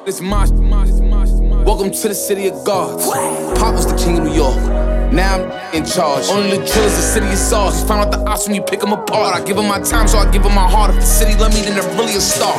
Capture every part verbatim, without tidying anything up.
This mosh, welcome to the city of gods. Pop was the king of New York. Now I'm in charge. Only the drillers, the city of stars. Find out the odds when you pick them apart. I give them my time, so I give them my heart. If the city love me, then they're really a star.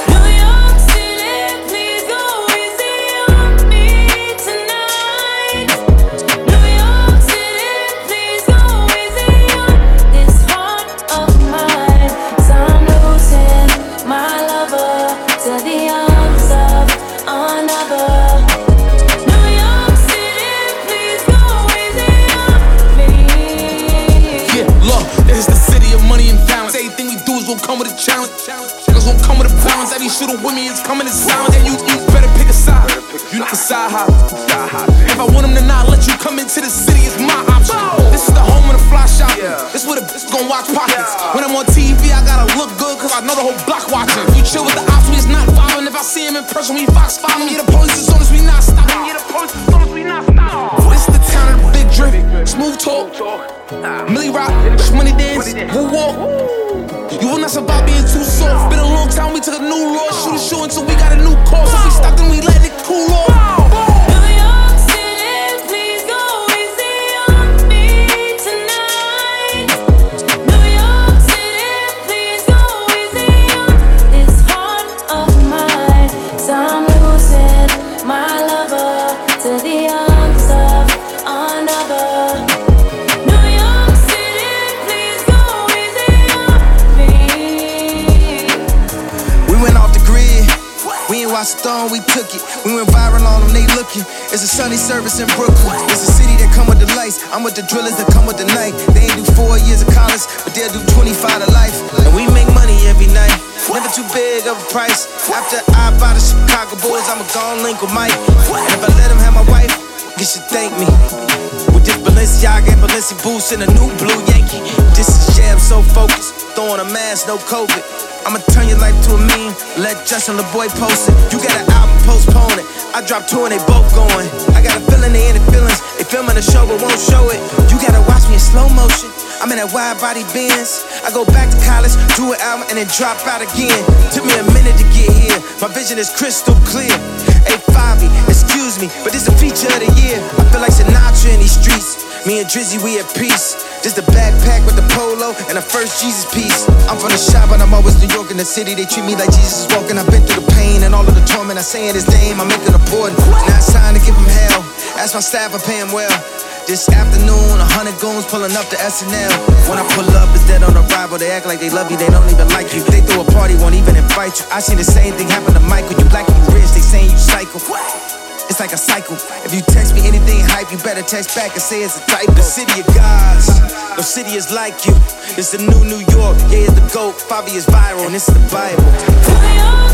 Come with a challenge, niggas won't come with a balance. Every shooter with me is coming in silence. And you, you better pick a side. You not a side hop. If I want them to not let you come into the city, it's my option. This is the home of the fly shop. This where the bitch gon' watch pockets. When I'm on T V, I gotta look good, cause I know the whole block watching. If you chill with the ops, we is not vibing. If I see him in person, we fox following. Yeah, the police as soon as we not stopping. Yeah, the police as soon as we not stopping. This is the town of the big drip. Smooth talk, Millie Rock, money dance, woo walk. You will not survive being too soft. Been a long time, we took a new road. Shoot a shoe until we got a new call. So we stopped and we let it cool off. Stone, we took it. We went viral on them, they looking. It's a Sunday service in Brooklyn. It's a city that come with the lights. I'm with the drillers that come with the night. They ain't do four years of college, but they'll do twenty-five to life. And we make money every night. Never too big of a price. After I buy the Chicago Bulls, I'ma go and link with Mike. And if I let him have my wife, you should thank me. With this Balenciaga and Balenci boots and a new blue Yankee. This is jam so focused. Throwing a mask, no COVID. I'ma turn your life to a meme. Let Justin LeBoy post it. You got an album, postpone it. I dropped two and they both going. I got a feeling they in the feelings. They filming the show but won't show it. You gotta watch me in slow motion. I'm in that wide body Benz. I go back to college, do an album and then drop out again. Took me a minute to get here. My vision is crystal clear. Hey Fabi, excuse me, but this a feature of the year. I feel like Sinatra in these streets. Me and Drizzy, we at peace. Just a backpack with the polo and a first Jesus piece. I'm from the shop, but I'm always New York in the city. They treat me like Jesus is walking. I've been through the pain and all of the torment. I saying his name, I make it important. Now it's time to give him hell. Ask my staff, I pay him well. This afternoon, a hundred goons pulling up to S N L. When I pull up, it's dead on arrival. They act like they love you, they don't even like you. They throw a party, won't even invite you. I seen the same thing happen to Michael. You black and you rich, they saying you psycho. It's like a cycle. If you text me anything hype, you better text back and say it's a typo. The city of gods, no city is like you. It's the new New York, yeah, it's the GOAT. Fabi is viral, and it's the Bible.